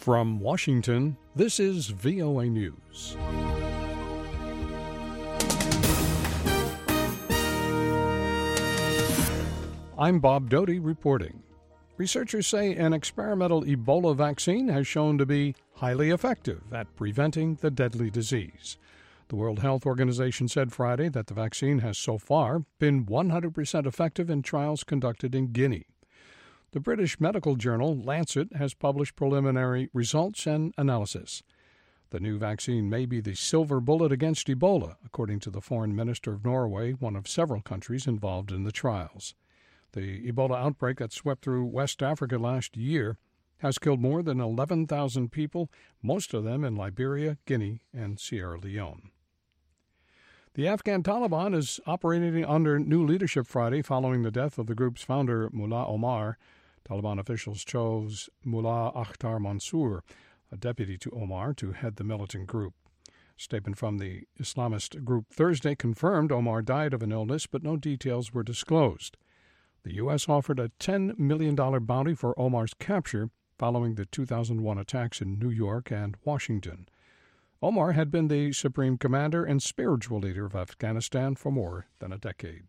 From Washington, this is VOA News. I'm Bob Doty reporting. Researchers say an experimental Ebola vaccine has shown to be highly effective at preventing the deadly disease. The World Health Organization said Friday that the vaccine has so far been 100% effective in trials conducted in Guinea. The British medical journal Lancet has published preliminary results and analysis. The new vaccine may be the silver bullet against Ebola, according to the Foreign Minister of Norway, one of several countries involved in the trials. The Ebola outbreak that swept through West Africa last year has killed more than 11,000 people, most of them in Liberia, Guinea, and Sierra Leone. The Afghan Taliban is operating under new leadership Friday following the death of the group's founder, Mullah Omar. Taliban officials chose Mullah Akhtar Mansour, a deputy to Omar, to head the militant group. A statement from the Islamist group Thursday confirmed Omar died of an illness, but no details were disclosed. The U.S. offered a $10 million bounty for Omar's capture following the 2001 attacks in New York and Washington. Omar had been the supreme commander and spiritual leader of Afghanistan for more than a decade.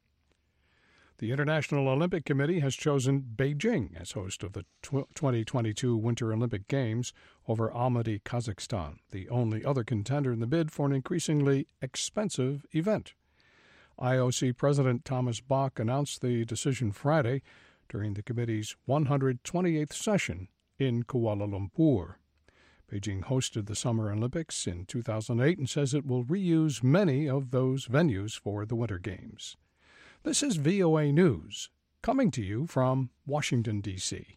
The International Olympic Committee has chosen Beijing as host of the 2022 Winter Olympic Games over Almaty, Kazakhstan, the only other contender in the bid for an increasingly expensive event. IOC President Thomas Bach announced the decision Friday during the committee's 128th session in Kuala Lumpur. Beijing hosted the Summer Olympics in 2008 and says it will reuse many of those venues for the Winter Games. This is VOA News, coming to you from Washington, D.C.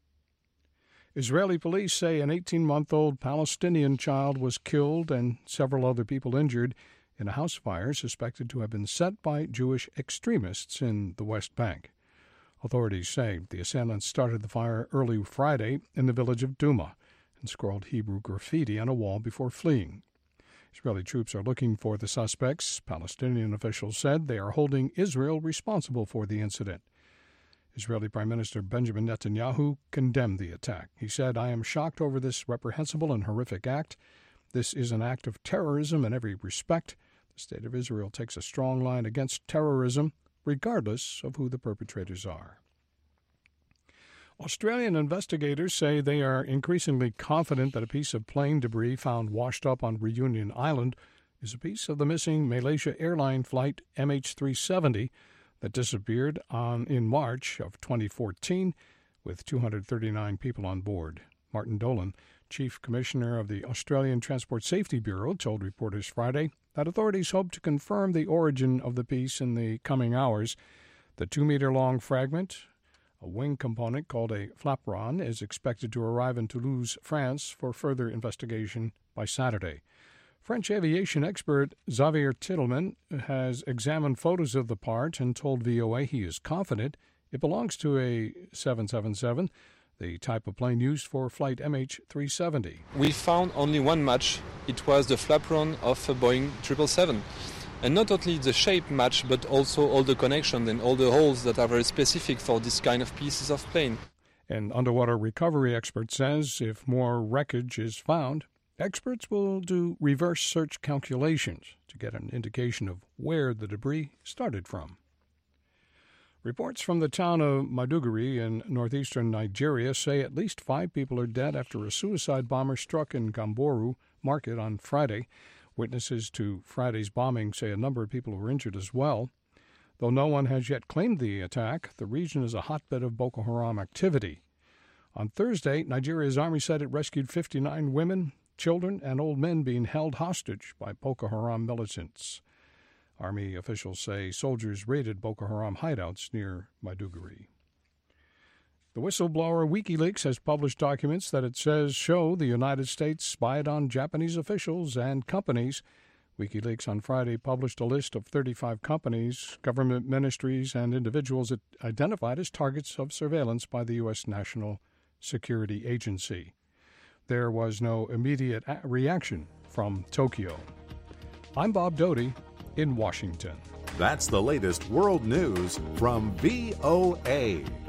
Israeli police say an 18-month-old Palestinian child was killed and several other people injured in a house fire suspected to have been set by Jewish extremists in the West Bank. Authorities say the assailants started the fire early Friday in the village of Duma and scrawled Hebrew graffiti on a wall before fleeing. Israeli troops are looking for the suspects. Palestinian officials said they are holding Israel responsible for the incident. Israeli Prime Minister Benjamin Netanyahu condemned the attack. He said, "I am shocked over this reprehensible and horrific act. This is an act of terrorism in every respect. The State of Israel takes a strong line against terrorism, regardless of who the perpetrators are." Australian investigators say they are increasingly confident that a piece of plane debris found washed up on Reunion Island is a piece of the missing Malaysia airline flight MH370 that disappeared in March of 2014 with 239 people on board. Martin Dolan, Chief Commissioner of the Australian Transport Safety Bureau, told reporters Friday that authorities hope to confirm the origin of the piece in the coming hours. The 2-meter-long fragment, a wing component called a flaperon, is expected to arrive in Toulouse, France, for further investigation by Saturday. French aviation expert Xavier Titelman has examined photos of the part and told VOA he is confident it belongs to a 777, the type of plane used for flight MH370. We found only one match. It was the flaperon of a Boeing 777. And not only the shape match, but also all the connections and all the holes that are very specific for this kind of pieces of plane. An underwater recovery expert says if more wreckage is found, experts will do reverse search calculations to get an indication of where the debris started from. Reports from the town of Maiduguri in northeastern Nigeria say at least 5 people are dead after a suicide bomber struck in Gamboru Market on Friday. Witnesses to Friday's bombing say a number of people were injured as well. Though no one has yet claimed the attack, the region is a hotbed of Boko Haram activity. On Thursday, Nigeria's army said it rescued 59 women, children, and old men being held hostage by Boko Haram militants. Army officials say soldiers raided Boko Haram hideouts near Maiduguri. The whistleblower WikiLeaks has published documents that it says show the United States spied on Japanese officials and companies. WikiLeaks on Friday published a list of 35 companies, government ministries, and individuals it identified as targets of surveillance by the U.S. National Security Agency. There was no immediate reaction from Tokyo. I'm Bob Doty in Washington. That's the latest world news from VOA.